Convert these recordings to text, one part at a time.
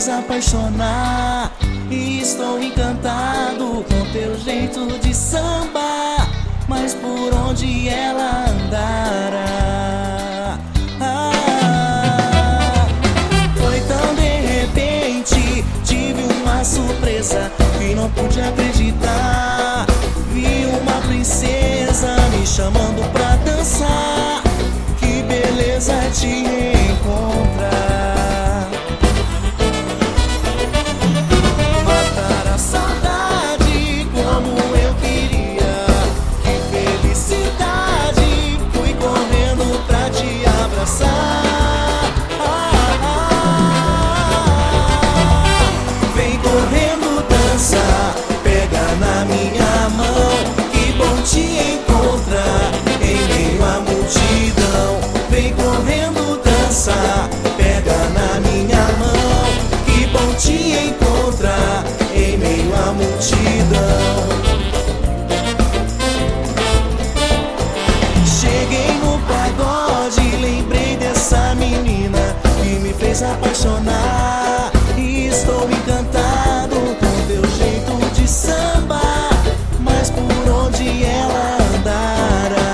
fez apaixonar. E estou encantado com teu jeito de samba, mas por onde ela andara, foi tão de repente, tive uma surpresa que não pude acreditar. Vi uma princesa me chamando pra dançar. Que beleza te encontrar. Matar a saudade como eu queria. Que felicidade, fui correndo pra te abraçar. Vem correndo dançar, pega na minha mão. Que bom te encontrar em meio à multidão. Vem correndo dançar, pega na minha mão. Que bom te encontrar em meio à multidão. Cheguei no pagode, lembrei dessa menina que me fez apaixonar. E estou encantado com teu jeito de samba, mas por onde ela andara,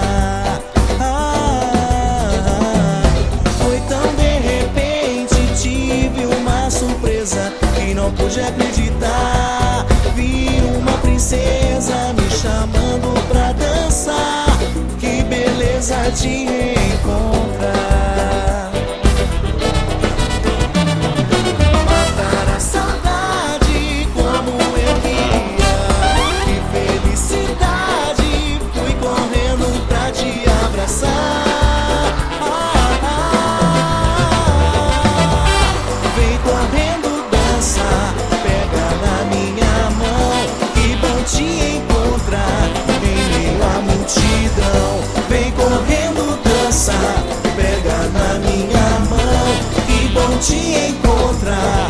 foi tão de repente, tive uma surpresa que não pude acreditar. Vi uma princesa me chamando pra dançar. Que beleza te encontrar. Matar a saudade como eu queria. Que felicidade, fui correndo pra te abraçar. Vem correndo dançar, pega na minha mão. Que bom te encontrar em meio à multidão. Vem correndo dançar, pega na minha mão. Que bom te encontrar